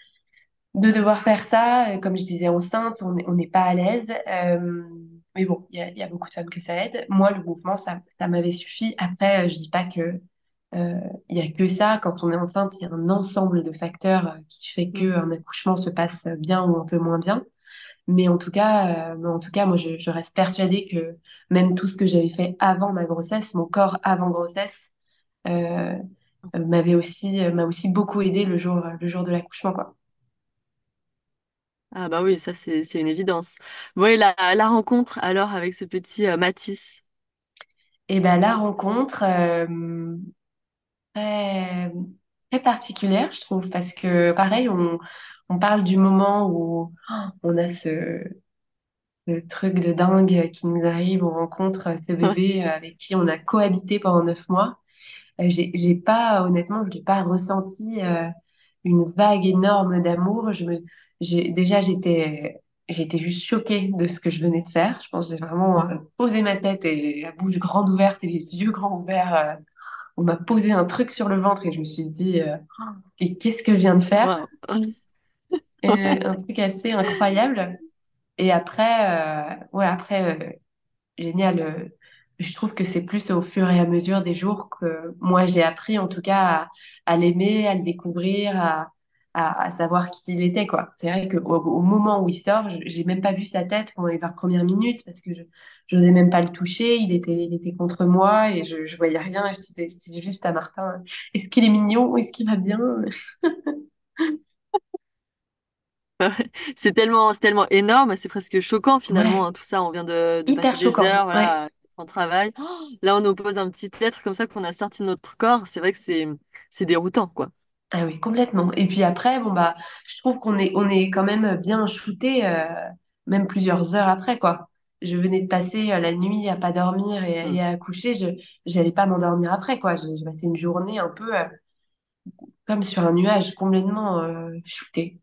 de devoir faire ça, euh, comme je disais, enceinte, on n'est on n'est pas à l'aise. Euh, mais bon, il y a, il y a beaucoup de femmes que ça aide. Moi, le mouvement, ça, ça m'avait suffi. Après, euh, je dis pas que euh, il y a que ça. Quand on est enceinte, il y a un ensemble de facteurs euh, qui fait que Mhm. un accouchement se passe bien ou un peu moins bien. Mais en tout cas, euh, mais en tout cas, moi, je, je reste persuadée que même tout ce que j'avais fait avant ma grossesse, mon corps avant grossesse, euh, euh, m'avait aussi, euh, m'a aussi beaucoup aidé le jour, le jour de l'accouchement, quoi. Ah bah oui, ça c'est c'est une évidence. Ouais, la, la rencontre alors avec ce petit euh, Mathis. Et ben la rencontre, euh, très, très particulière, je trouve, parce que pareil, on, on parle du moment où oh, on a ce, ce truc de dingue qui nous arrive, on rencontre ce bébé euh, avec qui on a cohabité pendant neuf mois. Euh, j'ai, j'ai pas, honnêtement, je n'ai pas ressenti euh, une vague énorme d'amour. Je me, j'ai, déjà, j'étais, j'étais juste choquée de ce que je venais de faire. Je pense que j'ai vraiment euh, posé ma tête et la bouche grande ouverte et les yeux grands ouverts. euh, on m'a posé un truc sur le ventre et je me suis dit, euh, et qu'est-ce que je viens de faire? Waouh. Et un truc assez incroyable. Et après, euh, ouais, après, euh, génial. euh, je trouve que c'est plus au fur et à mesure des jours que moi j'ai appris, en tout cas, à, à l'aimer, à le découvrir, à, à, à savoir qui il était, quoi. C'est vrai qu'au au moment où il sort, je- j'ai même pas vu sa tête pendant les vingt premières minutes parce que je j'osais même pas le toucher. Il était, il était contre moi et je, je voyais rien. Et je disais, je disais juste à Martin, est-ce qu'il est mignon? Est-ce qu'il va bien? C'est tellement c'est tellement énorme, c'est presque choquant finalement, Ouais, hein, tout ça. On vient de, de hyper passer des choquant. heures, Ouais. voilà, en travail. Oh, là, on nous pose un petit être comme ça qu'on a sorti de notre corps. C'est vrai que c'est c'est déroutant, quoi. Ah oui, complètement. Et puis après, bon bah, je trouve qu'on est, on est quand même bien shooté, euh, même plusieurs heures après, quoi. Je venais de passer euh, la nuit à pas dormir et, Mm. et à coucher, je, j'allais pas m'endormir après, quoi. J'ai j'ai passé une journée un peu euh, comme sur un nuage, complètement euh, shooté.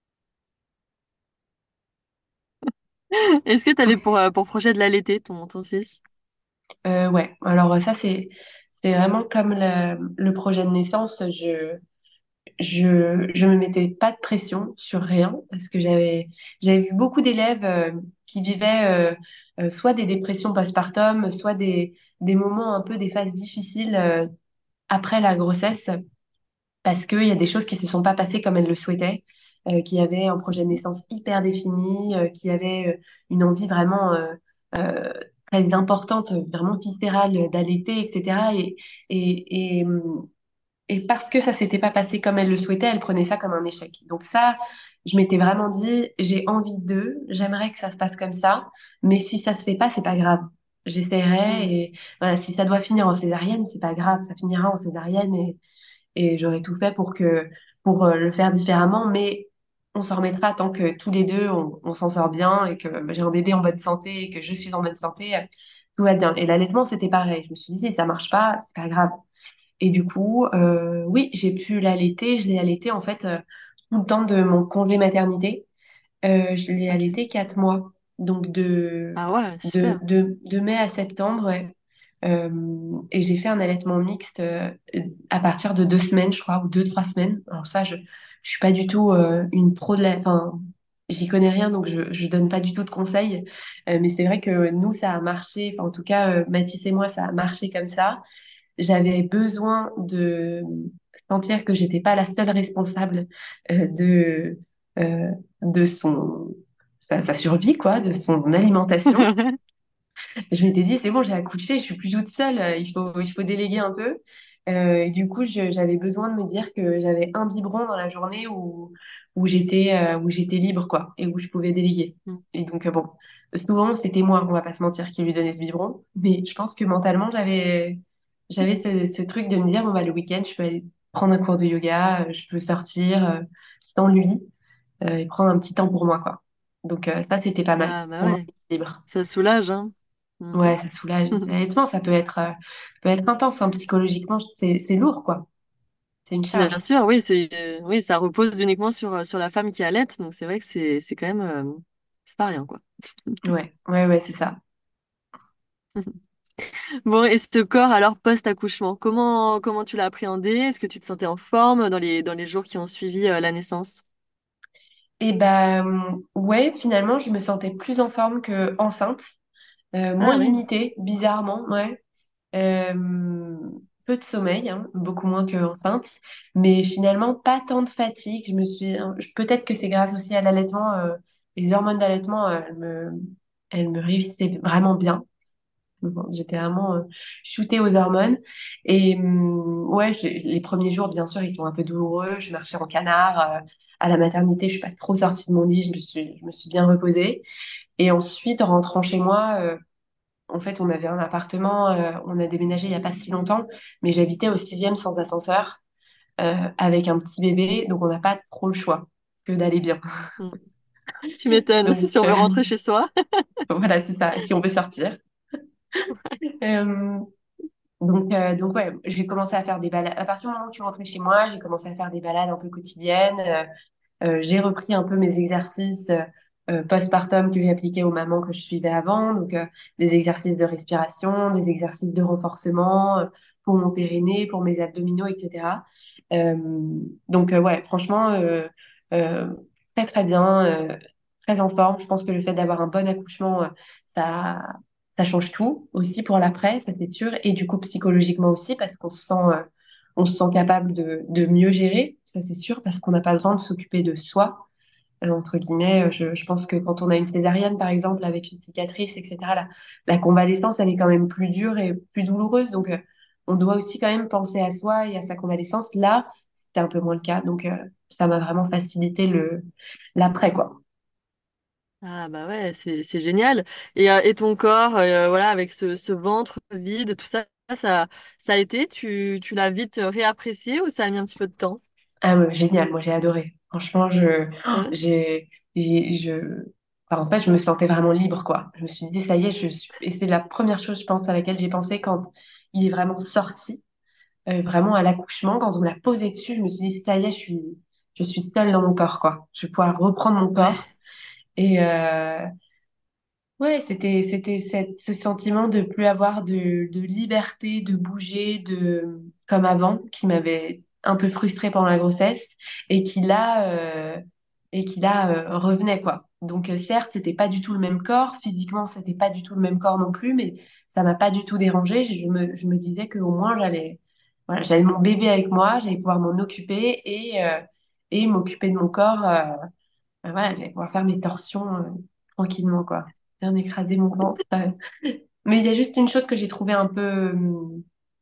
Est-ce que tu avais pour, euh, pour projet de l'allaiter, ton, ton fils? Euh, ouais. Alors ça, c'est, c'est vraiment comme le, le projet de naissance. Je, je je me mettais pas de pression sur rien parce que j'avais j'avais vu beaucoup d'élèves euh, qui vivaient euh, euh, soit des dépressions postpartum, soit des des moments un peu des phases difficiles euh, après la grossesse parce qu'il y a des choses qui se sont pas passées comme elles le souhaitaient, euh, qui avaient un projet de naissance hyper défini, euh, qui avaient euh, une envie vraiment euh, euh, très importante, vraiment viscérale d'allaiter, et cetera. Et, et, et, hum, et parce que ça s'était pas passé comme elle le souhaitait, elle prenait ça comme un échec. Donc ça, je m'étais vraiment dit, j'ai envie d'eux, j'aimerais que ça se passe comme ça, mais si ça se fait pas, c'est pas grave. J'essaierai Mm. et voilà, si ça doit finir en césarienne, c'est pas grave, ça finira en césarienne et, et j'aurai tout fait pour que pour euh, le faire différemment, mais on s'en remettra tant que tous les deux on, on s'en sort bien et que bah, j'ai un bébé en bonne santé et que je suis en bonne santé, euh, tout va bien. Et l'allaitement, c'était pareil. Je me suis dit, si ça marche pas, c'est pas grave. Et du coup, euh, oui, j'ai pu l'allaiter. Je l'ai allaité en fait euh, tout le temps de mon congé maternité. Euh, je l'ai Ok. allaité quatre mois, donc de, Ah ouais, de, super. de, de mai à septembre. Ouais. Euh, et j'ai fait un allaitement mixte euh, à partir de deux semaines, je crois, ou deux, trois semaines. Alors ça, je je suis pas du tout euh, une pro de la... Enfin, j'y connais rien, donc je je donne pas du tout de conseils. Euh, mais c'est vrai que nous, ça a marché. Enfin, en tout cas, euh, Mathis et moi, ça a marché comme ça. J'avais besoin de sentir que j'étais pas la seule responsable euh, de, euh, de son, sa, sa survie, quoi, de son alimentation. Et je m'étais dit, c'est bon, j'ai accouché, je suis plus toute seule, euh, il faut, il faut déléguer un peu. Euh, et du coup, je- j'avais besoin de me dire que j'avais un biberon dans la journée où, où j'étais euh, où j'étais libre, quoi, et où je pouvais déléguer. Mm. Et donc, euh, bon, souvent, c'était moi, on va pas se mentir, qui lui donnait ce biberon. Mais je pense que mentalement, j'avais, j'avais ce, ce truc de me dire, bon, bah, le week-end, je peux aller prendre un cours de yoga, euh, je peux sortir euh, sans lui euh, et prendre un petit temps pour moi, quoi. Donc, euh, ça, c'était pas mal Ah bah pour mon ouais, équilibre. ça soulage, hein. Mm. Ouais, ça soulage. Honnêtement, ça peut être, euh, peut être intense, hein, psychologiquement, c'est, c'est lourd, quoi. C'est une Bien charge. sûr, oui, c'est, euh, oui, ça repose uniquement sur, euh, sur la femme qui allait, donc c'est vrai que c'est, c'est quand même, euh, c'est pas rien, quoi. Ouais, ouais, ouais, c'est ça. Bon, et ce corps, alors, post-accouchement, comment, comment tu l'as appréhendé? Est-ce que tu te sentais en forme dans les, dans les jours qui ont suivi, euh, la naissance? Et ben, ouais, finalement, je me sentais plus en forme que enceinte, euh, moins Ah oui. limitée, bizarrement, ouais. Euh, peu de sommeil, hein, beaucoup moins que enceinte, mais finalement, pas tant de fatigue. Je me suis, je- peut-être que c'est grâce aussi à l'allaitement, euh, les hormones d'allaitement, euh, elles me, elles me réussissaient vraiment bien. Bon, j'étais vraiment euh, shootée aux hormones. Et hum, ouais, j'ai- les premiers jours, bien sûr, ils sont un peu douloureux. Je marchais en canard. euh, à la maternité, je suis pas trop sortie de mon lit. Je me suis, je me suis bien reposée. Et ensuite, en rentrant chez moi, euh, en fait, on avait un appartement. Euh, on a déménagé il y a pas si longtemps, mais j'habitais au sixième sans ascenseur euh, avec un petit bébé. Donc, on n'a pas trop le choix que d'aller bien. Mm. Tu m'étonnes, Donc, si on euh, veut rentrer chez soi. voilà, c'est ça. Si on veut sortir. Euh, Donc, euh, donc ouais, j'ai commencé à faire des balades. À partir du moment où je suis rentrée chez moi, j'ai commencé à faire des balades un peu quotidiennes. Euh, euh, j'ai repris un peu mes exercices euh, euh, postpartum que j'ai appliqués aux mamans que je suivais avant. Donc, euh, des exercices de respiration, des exercices de renforcement euh, pour mon périnée, pour mes abdominaux, et cetera. Euh, donc, euh, ouais, franchement, euh, euh, très, très bien, euh, très en forme. Je pense que le fait d'avoir un bon accouchement, euh, ça, ça change tout aussi pour l'après, ça c'est sûr. Et du coup, psychologiquement aussi, parce qu'on se sent, euh, on se sent capable de, de mieux gérer, ça c'est sûr, parce qu'on n'a pas besoin de s'occuper de soi. Euh, entre guillemets, euh, je, je pense que quand on a une césarienne, par exemple, avec une cicatrice, et cetera, la, la convalescence, elle est quand même plus dure et plus douloureuse. Donc, euh, on doit aussi quand même penser à soi et à sa convalescence. Là, c'était un peu moins le cas. Donc, euh, ça m'a vraiment facilité le l'après, quoi. Ah bah ouais, c'est c'est génial. Et, euh, et ton corps, euh, voilà, avec ce, ce ventre vide, tout ça, ça, ça a été, tu, tu l'as vite réapprécié ou ça a mis un petit peu de temps? Ah ouais, génial, moi j'ai adoré. Franchement, je, oh, Hein. j'ai, j'ai, je, enfin, en fait, je me sentais vraiment libre, quoi. Je me suis dit, ça y est, je suis, et c'est la première chose, je pense, à laquelle j'ai pensé quand il est vraiment sorti, euh, vraiment à l'accouchement, quand on l'a posé dessus, je me suis dit, ça y est, je suis, je suis seule dans mon corps, quoi. Je vais pouvoir reprendre mon Ouais. corps. Et, euh, ouais, c'était, c'était cette, ce sentiment de plus avoir de, de liberté, de bouger, de, comme avant, qui m'avait un peu frustré pendant la grossesse et qui là, euh, et qui là euh, revenait quoi. Donc euh, certes, c'était pas du tout le même corps, physiquement, c'était pas du tout le même corps non plus, mais ça m'a pas du tout dérangée. Je me, je me disais qu'au moins j'allais, voilà, j'avais mon bébé avec moi, j'allais pouvoir m'en occuper et, euh, et m'occuper de mon corps. Euh, ben voilà, j'allais pouvoir faire mes torsions euh, tranquillement quoi, bien écraser mon ventre. euh. Mais il y a juste une chose que j'ai trouvé un peu hum,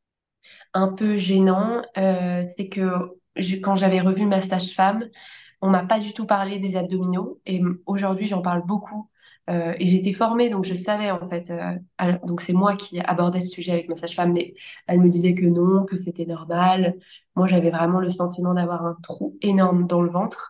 un peu gênant, euh, c'est que je- quand j'avais revu ma sage-femme, on m'a pas du tout parlé des abdominaux et m- aujourd'hui j'en parle beaucoup. Euh, et j'étais formée donc je savais en fait. Euh, alors- donc c'est moi qui abordais ce sujet avec ma sage-femme, mais elle me disait que non, que c'était normal. Moi j'avais vraiment le sentiment d'avoir un trou énorme dans le ventre.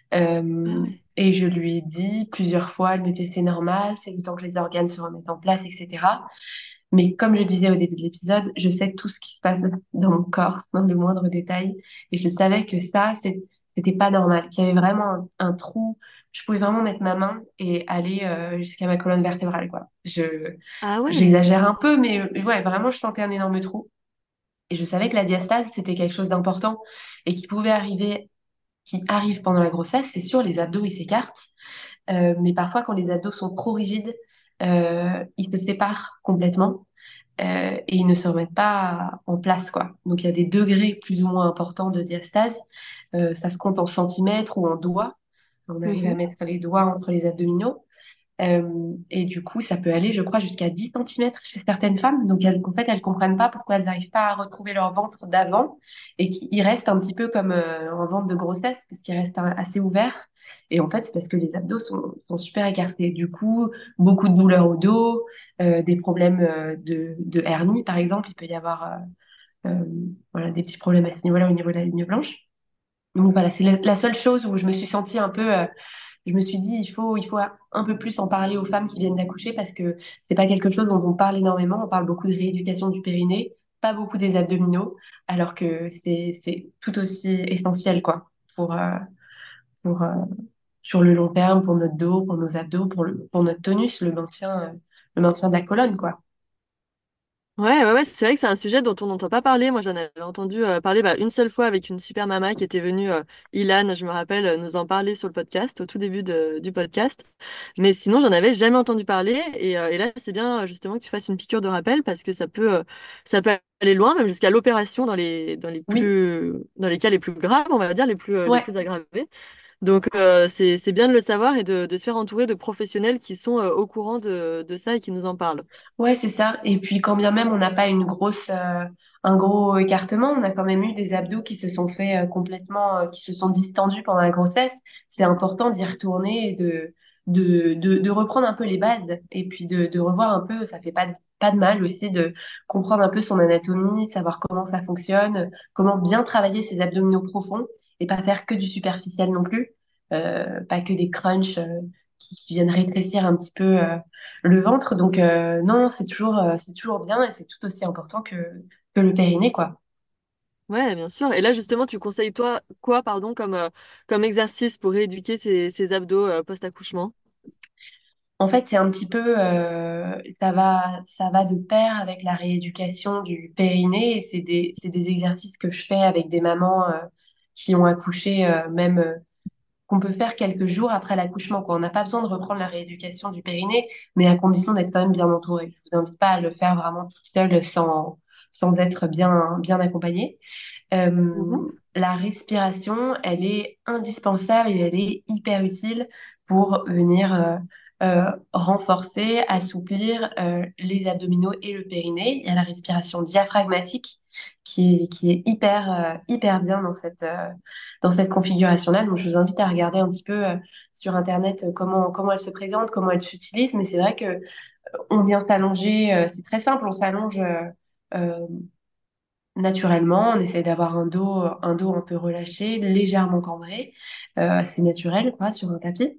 Ah Euh, ouais. et je lui ai dit plusieurs fois, elle me disait c'est normal, c'est le temps que les organes se remettent en place, et cetera. Mais comme je disais au début de l'épisode, je sais tout ce qui se passe dans mon corps, dans le moindre détail. Et je savais que ça, c'est- c'était pas normal, qu'il y avait vraiment un, un trou. Je pouvais vraiment mettre ma main et aller euh, jusqu'à ma colonne vertébrale, quoi. Je, Ah ouais. j'exagère un peu, mais euh, ouais, vraiment, je sentais un énorme trou. Et je savais que la diastase, c'était quelque chose d'important et qui pouvait arriver, qui arrive pendant la grossesse. C'est sûr, les abdos, ils s'écartent. Euh, mais parfois, quand les abdos sont trop rigides, euh, ils se séparent complètement euh, et ils ne se remettent pas en place, quoi. Donc il y a des degrés plus ou moins importants de diastase. Euh, ça se compte en centimètres ou en doigts. On arrive à Mhm. mettre les doigts entre les abdominaux. Euh, et du coup, ça peut aller, je crois, jusqu'à dix centimètres chez certaines femmes. Donc, elles, en fait, elles comprennent pas pourquoi elles n'arrivent pas à retrouver leur ventre d'avant et qu'ils restent un petit peu comme euh, en ventre de grossesse, puisqu'ils restent un- assez ouverts. Et en fait, c'est parce que les abdos sont, sont super écartés. Du coup, beaucoup de douleurs au dos, euh, des problèmes euh, de, de hernie, par exemple. Il peut y avoir euh, euh, voilà, des petits problèmes à ce niveau-là, au niveau de la ligne blanche. Donc voilà, c'est la, la seule chose où je me suis sentie un peu euh, je me suis dit, il faut, il faut un peu plus en parler aux femmes qui viennent d'accoucher parce que c'est pas quelque chose dont on parle énormément. On parle beaucoup de rééducation du périnée, pas beaucoup des abdominaux, alors que c'est, c'est tout aussi essentiel, quoi, pour, euh, pour, euh, sur le long terme, pour notre dos, pour nos abdos, pour le, pour notre tonus, le maintien, euh, le maintien de la colonne, quoi. Ouais, ouais, ouais, c'est vrai que c'est un sujet dont on n'entend pas parler. Moi, j'en avais entendu euh, parler bah, une seule fois avec une super mama qui était venue, euh, Ilan, je me rappelle, euh, nous en parler sur le podcast, au tout début de- du podcast. Mais sinon, j'en avais jamais entendu parler. Et, euh, et là, c'est bien euh, justement que tu fasses une piqûre de rappel parce que ça peut, euh, ça peut aller loin, même jusqu'à l'opération dans les, dans les Oui, plus, dans les cas les plus graves, on va dire, les plus, euh, les ouais. plus aggravés. Donc, euh, c'est, c'est bien de le savoir et de, de se faire entourer de professionnels qui sont euh, au courant de, de ça et qui nous en parlent. Ouais, c'est ça. Et puis quand bien même on n'a pas une grosse, euh, un gros écartement, on a quand même eu des abdos qui se sont fait euh, complètement, euh, qui se sont distendus pendant la grossesse. C'est important d'y retourner et de, de, de, de reprendre un peu les bases et puis de, de revoir un peu. Ça fait pas de, pas de mal aussi de comprendre un peu son anatomie, savoir comment ça fonctionne, comment bien travailler ses abdominaux profonds et pas faire que du superficiel non plus, euh, pas que des crunchs euh, qui, qui viennent rétrécir un petit peu. Euh, le ventre. Donc, euh, non, c'est toujours, euh, c'est toujours bien et c'est tout aussi important que, que le périnée, quoi. Ouais, bien sûr. Et là, justement, tu conseilles toi quoi, pardon, comme, euh, comme exercice pour rééduquer ces, ces abdos euh, post-accouchement? En fait, c'est un petit peu, euh, ça va, ça va de pair avec la rééducation du périnée et c'est des, c'est des exercices que je fais avec des mamans, euh, qui ont accouché, euh, même, euh, qu'on peut faire quelques jours après l'accouchement, quoi. On n'a pas besoin de reprendre la rééducation du périnée, mais à condition d'être quand même bien entouré. Je vous invite pas à le faire vraiment toute seule sans, sans être bien, bien accompagnée. Mhm. Euh, la respiration, elle est indispensable et elle est hyper utile pour venir euh, euh, renforcer, assouplir euh, les abdominaux et le périnée. Il y a la respiration diaphragmatique qui est, qui est hyper, euh, hyper bien dans cette, euh, dans cette configuration-là. Donc, je vous invite à regarder un petit peu euh, sur Internet euh, comment, comment elle se présente, comment elle s'utilise. Mais c'est vrai que euh, on vient s'allonger, euh, c'est très simple, on s'allonge. Euh, euh, naturellement. On essaie d'avoir un dos, un dos un peu relâché, légèrement cambré. Euh, c'est naturel, quoi, sur un tapis.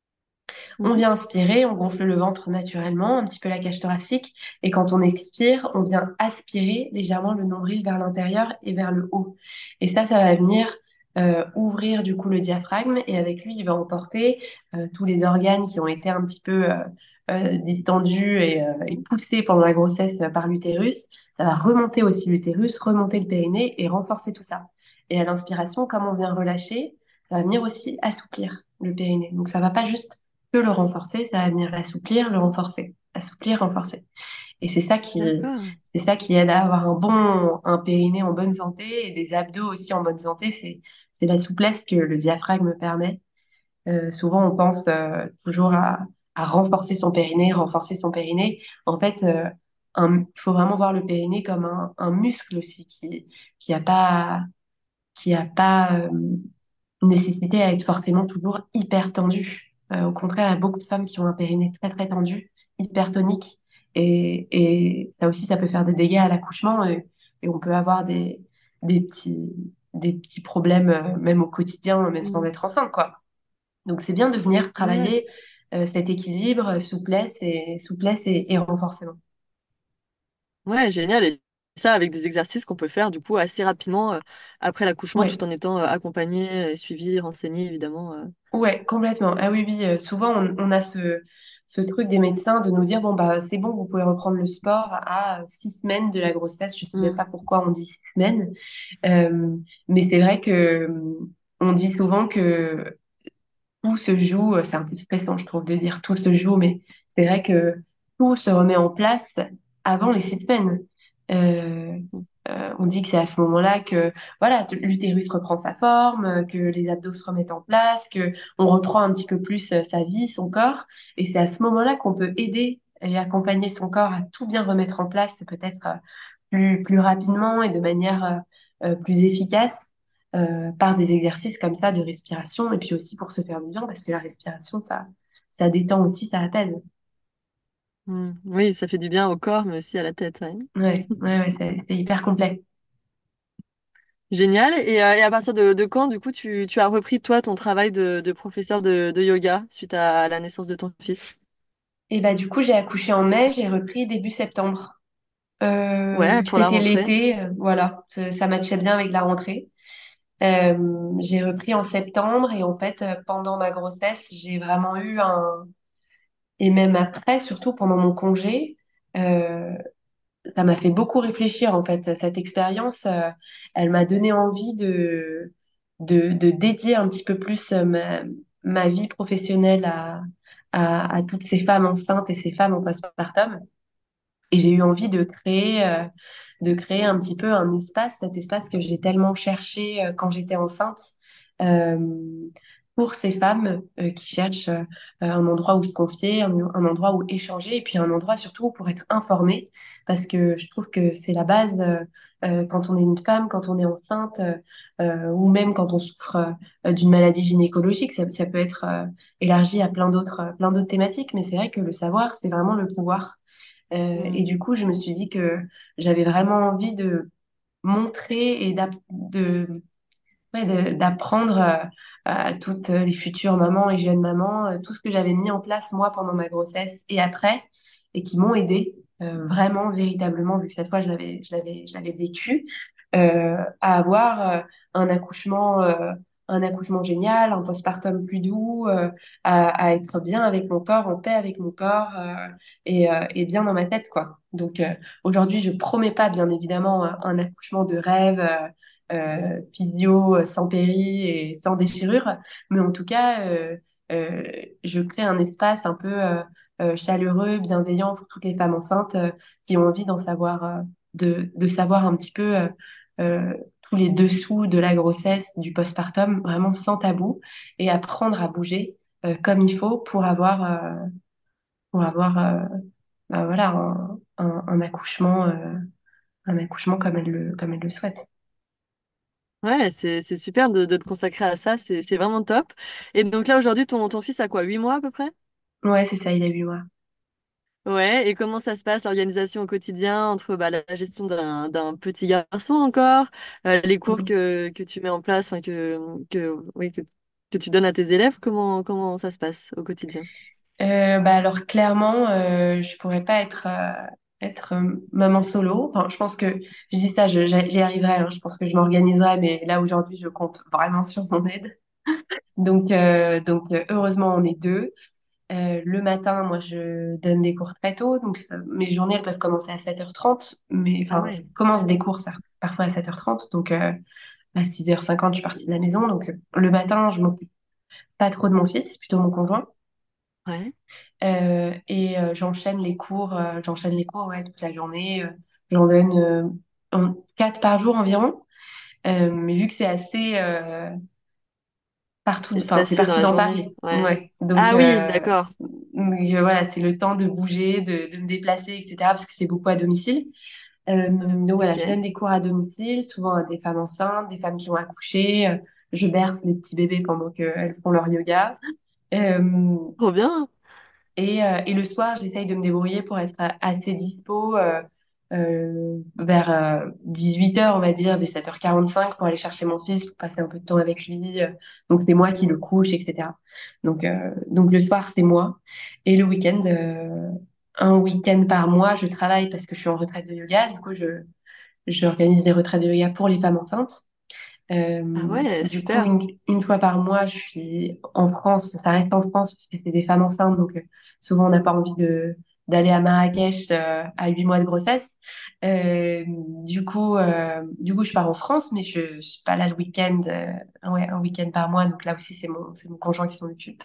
On Mhm. vient inspirer, on gonfle le ventre naturellement, un petit peu la cage thoracique. Et quand on expire, on vient aspirer légèrement le nombril vers l'intérieur et vers le haut. Et ça, ça va venir euh, ouvrir du coup le diaphragme. Et avec lui, il va emporter euh, tous les organes qui ont été un petit peu euh, euh, distendus et, euh, et poussés pendant la grossesse euh, par l'utérus. Ça va remonter aussi l'utérus, remonter le périnée et renforcer tout ça. Et à l'inspiration, comme on vient relâcher, ça va venir aussi assouplir le périnée. Donc ça va pas juste que le renforcer, ça va venir l'assouplir, le renforcer, assouplir, renforcer. Et c'est ça qui, D'accord. c'est ça qui aide à avoir un bon, un périnée en bonne santé et des abdos aussi en bonne santé. C'est, c'est la souplesse que le diaphragme permet. Euh, souvent, on pense euh, toujours à, à renforcer son périnée, renforcer son périnée. En fait, euh, un- il faut vraiment voir le périnée comme un, un muscle aussi qui, qui a pas, qui a pas euh, nécessité à être forcément toujours hyper tendu. Euh, au contraire, il y a beaucoup de femmes qui ont un périnée très très tendu, hyper tonique, et, et ça aussi, ça peut faire des dégâts à l'accouchement, et, et on peut avoir des, des petits, des petits problèmes euh, même au quotidien, même sans Mm. être enceinte, quoi. Donc c'est bien de venir Ouais. travailler euh, cet équilibre, euh, souplesse et souplesse et, et renforcement. Ouais, génial. Et ça avec des exercices qu'on peut faire du coup assez rapidement euh, après l'accouchement Ouais. tout en étant euh, accompagné, et suivi, renseigné évidemment. euh. Ouais, complètement. Ah oui, oui, euh, souvent on, on a ce, ce truc des médecins de nous dire, bon, bah, c'est bon, vous pouvez reprendre le sport à six semaines de la grossesse. Je sais même Mm. pas pourquoi on dit six semaines. Euh, mais c'est vrai que euh, on dit souvent que tout se joue, euh, c'est un peu stressant, je trouve, de dire tout se joue, mais c'est vrai que tout se remet en place avant les six semaines. Euh, euh, on dit que c'est à ce moment-là que voilà, t- l'utérus reprend sa forme, euh, que les abdos se remettent en place, que on reprend un petit peu plus euh, sa vie, son corps, et c'est à ce moment-là qu'on peut aider et accompagner son corps à tout bien remettre en place, peut-être euh, plus, plus rapidement et de manière euh, euh, plus efficace euh, par des exercices comme ça de respiration et puis aussi pour se faire du bien parce que la respiration, ça, ça détend aussi, ça apaise. Mm. Oui, ça fait du bien au corps mais aussi à la tête. Ouais. Ouais, ouais, ouais, c'est, c'est hyper complet. Génial. Et, euh, et à partir de, de quand, du coup, tu, tu as repris, toi, ton travail de, de professeur de, de yoga suite à la naissance de ton fils? Et bah du coup, j'ai accouché en mai, j'ai repris début septembre. Euh, Ouais, vu que pour la c'était rentrée. l'été, euh, voilà, ça, ça matchait bien avec la rentrée. Euh, j'ai repris en septembre et en fait, euh, pendant ma grossesse, j'ai vraiment eu un... Et même après, surtout pendant mon congé, euh, ça m'a fait beaucoup réfléchir en fait. Cette expérience, euh, elle m'a donné envie de, de, de dédier un petit peu plus euh, ma, ma vie professionnelle à, à, à toutes ces femmes enceintes et ces femmes en postpartum. Et j'ai eu envie de créer, euh, de créer un petit peu un espace, cet espace que j'ai tellement cherché euh, quand j'étais enceinte, euh, pour ces femmes euh, qui cherchent euh, un endroit où se confier, un, un endroit où échanger, et puis un endroit surtout pour être informée, parce que je trouve que c'est la base euh, euh, quand on est une femme, quand on est enceinte, euh, euh, ou même quand on souffre euh, d'une maladie gynécologique, ça, ça peut être euh, élargi à plein d'autres, plein d'autres thématiques, mais c'est vrai que le savoir, c'est vraiment le pouvoir. Euh, et Mm. du coup, je me suis dit que j'avais vraiment envie de montrer et d'app- de, ouais, de- d'apprendre euh, à toutes les futures mamans et jeunes mamans euh, tout ce que j'avais mis en place moi pendant ma grossesse et après, et qui m'ont aidée euh, vraiment, véritablement, vu que cette fois je l'avais, je l'avais, je l'avais vécu, euh, à avoir euh, un accouchement, euh, un accouchement génial, un postpartum plus doux, euh, à, à être bien avec mon corps, en paix avec mon corps euh, et, euh, et bien dans ma tête, quoi. Donc euh, aujourd'hui, je promets pas, bien évidemment, un, un accouchement de rêve. Euh, euh, physio, euh, sans péri et sans déchirure. Mais en tout cas, euh, euh, je crée un espace un peu euh, euh, chaleureux, bienveillant pour toutes les femmes enceintes euh, qui ont envie d'en savoir, euh, de, de savoir un petit peu euh, euh, tous les dessous de la grossesse, du postpartum, vraiment sans tabou, et apprendre à bouger euh, comme il faut pour avoir, euh, pour avoir euh, bah, voilà, un, un, un accouchement, euh, un accouchement comme elle le, comme elle le souhaite. Ouais, c'est, c'est super de, de te consacrer à ça, c'est, c'est vraiment top. Et donc là, aujourd'hui, ton, ton fils a quoi, huit mois à peu près? Ouais, c'est ça, il a huit mois. Ouais, et comment ça se passe, l'organisation au quotidien entre bah, la gestion d'un, d'un petit garçon encore, euh, les cours que, que tu mets en place, enfin que, que, oui, que, que tu donnes à tes élèves, comment, comment ça se passe au quotidien? Euh, bah alors clairement, euh, je pourrais pas être euh, être euh, maman solo. Enfin, je pense que je dis ça, je- j'y j'y arriverai. Hein. Je pense que je m'organiserai, mais là aujourd'hui, je compte vraiment sur mon aide. Donc euh, donc euh, heureusement, on est deux. Euh, le matin, moi, je donne des cours très tôt, donc ça- mes journées elles peuvent commencer à sept heures trente, mais Ah enfin, je ouais. commence des cours ça, parfois à sept heures trente. Donc euh, à six heures cinquante, je suis partie de la maison. Donc, euh, le matin, je m'occupe pas trop de mon fils, c'est plutôt mon conjoint. Ouais. Euh, et euh, j'enchaîne les cours, euh, j'enchaîne les cours, ouais, toute la journée. Euh, j'en donne euh, en- quatre par jour environ. Euh, mais vu que c'est assez euh, partout, enfin, c'est Espacé dans partout la dans journée. Paris. Ouais. Ouais. Donc, Ah oui, euh, d'accord. donc, euh, voilà, c'est le temps de bouger, de, de me déplacer, et cetera. Parce que c'est beaucoup à domicile. Euh, donc voilà, je Ok. donne des cours à domicile, souvent à des femmes enceintes, des femmes qui ont accouché. Euh, je berce les petits bébés pendant qu'elles font leur yoga. Euh, Trop bien. et, euh, et le soir, j'essaye de me débrouiller pour être a- assez dispo euh, euh, vers euh, dix-huit heures, on va dire, dix-sept heures quarante-cinq pour aller chercher mon fils, pour passer un peu de temps avec lui. euh. Donc c'est moi qui le couche, et cetera. Donc, euh, donc le soir, c'est moi. Et le week-end, euh, un week-end par mois, je travaille parce que je suis en retraite de yoga. Du coup, je, j'organise des retraites de yoga pour les femmes enceintes. Euh, Ah ouais, du coup, super. une, une fois par mois, je suis en France. Ça reste en France puisque c'est des femmes enceintes. Donc, euh, souvent, on n'a pas envie de d'aller à Marrakech euh, à huit mois de grossesse. Euh, du coup, euh, du coup, je pars en France, mais je, je suis pas là le week-end. Euh, ouais, un week-end par mois. Donc là aussi, c'est mon c'est mon conjoint qui s'en occupe.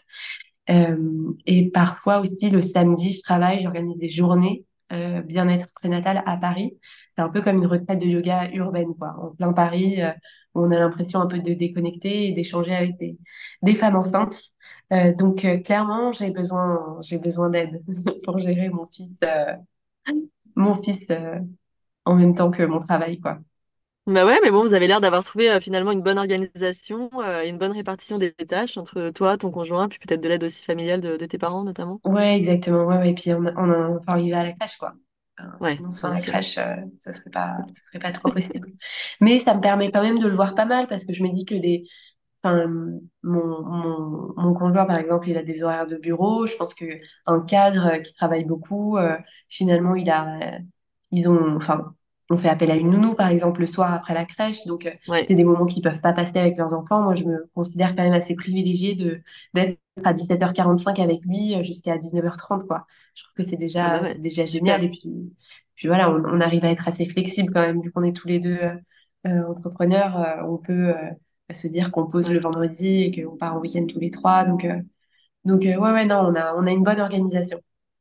Euh, et parfois aussi, le samedi, je travaille, j'organise des journées euh, bien-être prénatal à Paris. C'est un peu comme une retraite de yoga urbaine, quoi. En plein Paris, euh, où on a l'impression un peu de déconnecter et d'échanger avec des, des femmes enceintes. Euh, donc, euh, clairement, j'ai besoin, j'ai besoin d'aide pour gérer mon fils, euh, mon fils euh, en même temps que mon travail, quoi. Bah ouais, mais bon, vous avez l'air d'avoir trouvé euh, finalement une bonne organisation, euh, une bonne répartition des des tâches entre toi, ton conjoint, puis peut-être de l'aide aussi familiale de, de tes parents notamment. Ouais, exactement. Ouais, ouais. Et puis, on, a- on a, enfin, il va à la crèche, quoi. Enfin, Ouais, sinon, sans bien la sûr. crèche, euh, ça serait pas, ça serait pas trop possible. Mais ça me permet quand même de le voir pas mal parce que je me dis que des, enfin, mon, mon, mon conjoint, par exemple, il a des horaires de bureau. Je pense que un cadre euh, qui travaille beaucoup, euh, finalement, il a, ils ont, enfin, on fait appel à une nounou, par exemple, le soir après la crèche. Donc, euh, Ouais. c'est des moments qu'ils peuvent pas passer avec leurs enfants. Moi, je me considère quand même assez privilégiée de d'être à dix-sept heures quarante-cinq avec lui euh, jusqu'à dix-neuf heures trente, quoi. Je trouve que c'est Ah bah déjà, c'est ouais, déjà génial. super. Et puis, puis voilà, on, on arrive à être assez flexible quand même, vu qu'on est tous les deux euh, euh, entrepreneurs. Euh, on peut euh, se dire qu'on pose le Ouais. vendredi et qu'on part en week-end tous les trois. Donc, euh, donc euh, ouais, ouais, non, on a, on a une bonne organisation.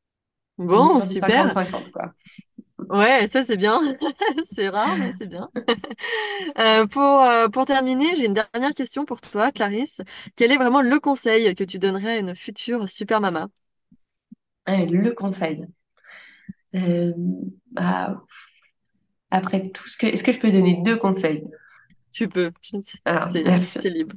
On est Bon, sur du cinquante super. cinquante quoi. Ouais, ça c'est bien. C'est rare, mais c'est bien. Euh, pour, euh, pour terminer, j'ai une dernière question pour toi, Clarisse. Quel est vraiment le conseil que tu donnerais à une future super maman? Ouais, le conseil. Euh, bah, après tout ce que... Est-ce que je peux donner deux conseils? Tu peux. Ah, C'est, merci. c'est libre.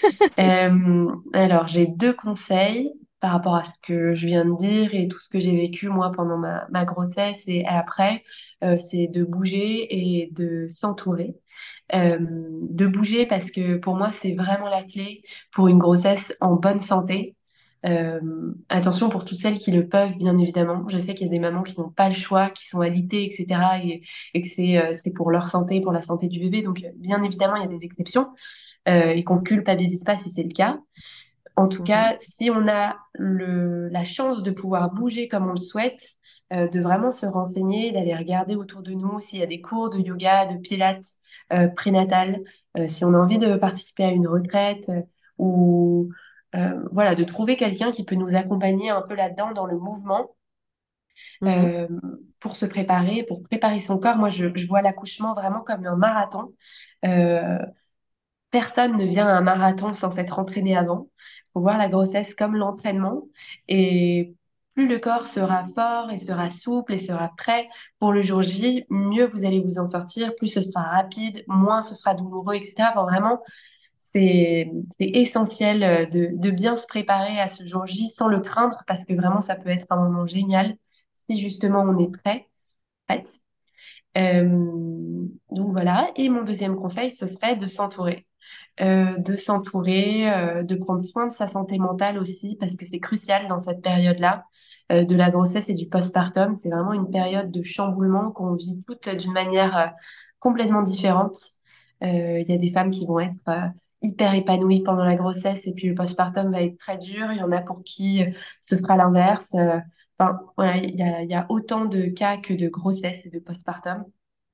Euh, alors, j'ai deux conseils par rapport à ce que je viens de dire et tout ce que j'ai vécu moi pendant ma, ma grossesse et après. Euh, c'est de bouger et de s'entourer. Euh, de bouger parce que pour moi, c'est vraiment la clé pour une grossesse en bonne santé. Euh, attention pour toutes celles qui le peuvent, bien évidemment. Je sais qu'il y a des mamans qui n'ont pas le choix, qui sont alitées, et cetera. Et, et que c'est euh, c'est pour leur santé, pour la santé du bébé. Donc, euh, bien évidemment, il y a des exceptions euh, et qu'on culpabilise pas si c'est le cas. En tout Mhm. cas, si on a le, la chance de pouvoir bouger comme on le souhaite, euh, de vraiment se renseigner, d'aller regarder autour de nous s'il y a des cours de yoga, de pilates euh, prénatal, euh, si on a envie de participer à une retraite euh, ou euh, voilà, de trouver quelqu'un qui peut nous accompagner un peu là-dedans dans le mouvement Mhm. euh, pour se préparer, pour préparer son corps. Moi, je, je vois l'accouchement vraiment comme un marathon. Euh, Personne ne vient à un marathon sans s'être entraîné avant. Il faut voir la grossesse comme l'entraînement. Et plus le corps sera fort et sera souple et sera prêt pour le jour J, mieux vous allez vous en sortir, plus ce sera rapide, moins ce sera douloureux, et cetera. Enfin, vraiment, c'est, c'est essentiel euh, de, de bien se préparer à ce jour J sans le craindre parce que vraiment, ça peut être un moment génial si justement on est prêt, prête. Euh, donc voilà. Et mon deuxième conseil, ce serait de s'entourer euh, de s'entourer, euh, de prendre soin de sa santé mentale aussi, parce que c'est crucial dans cette période-là euh, de la grossesse et du postpartum. C'est vraiment une période de chamboulement qu'on vit toutes d'une manière euh, complètement différente. Euh, Il y a des femmes qui vont être euh, hyper épanouies pendant la grossesse et puis le postpartum va être très dur. Il y en a pour qui euh, ce sera l'inverse. Euh, Enfin, voilà, il y a, il y a autant de cas que de grossesse et de postpartum.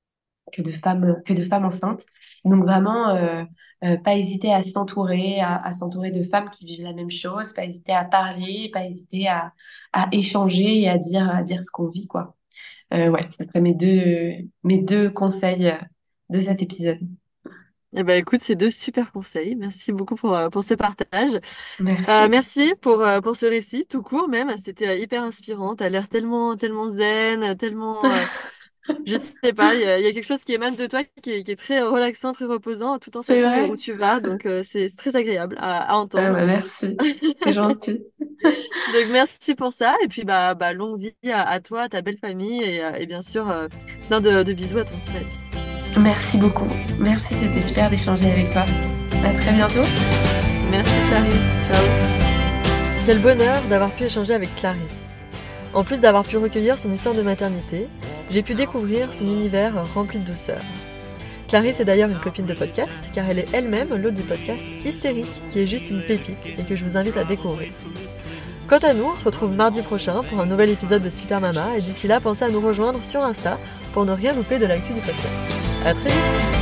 que de femmes, que de femmes enceintes. Donc vraiment, euh, euh, pas hésiter à s'entourer, à, à s'entourer de femmes qui vivent la même chose, pas hésiter à parler, pas hésiter à, à échanger et à dire, à dire ce qu'on vit, quoi. Euh, ouais, ce seraient mes deux, mes deux conseils euh, de cet épisode. Eh ben, écoute, c'est deux super conseils. Merci beaucoup pour, euh, pour ce partage. Euh, Merci. merci pour, euh, pour ce récit, tout court même. C'était euh, hyper inspirant. T'as l'air tellement, tellement zen, tellement, euh, je sais pas, il y a, il y a quelque chose qui émane de toi qui est, qui est très relaxant, très reposant, tout en C'est sachant où vrai? tu vas. Donc, euh, c'est c'est très agréable à, à Ah entendre. bah merci, c'est gentil. Donc, merci pour ça. Et puis, bah, bah longue vie à, à toi, à ta belle famille et, euh, et bien sûr, euh, plein de, de bisous à ton petit Mathis. Merci beaucoup. Merci, c'était super d'échanger avec toi. À très bientôt. Merci Clarisse, ciao. Quel bonheur d'avoir pu échanger avec Clarisse. En plus d'avoir pu recueillir son histoire de maternité, j'ai pu découvrir son univers rempli de douceur. Clarisse est d'ailleurs une copine de podcast, car elle est elle-même l'hôte du podcast Hystérique, qui est juste une pépite et que je vous invite à découvrir. Quant à nous, on se retrouve mardi prochain pour un nouvel épisode de Super Mama, et d'ici là, pensez à nous rejoindre sur Insta pour ne rien louper de l'actu du podcast. À très vite!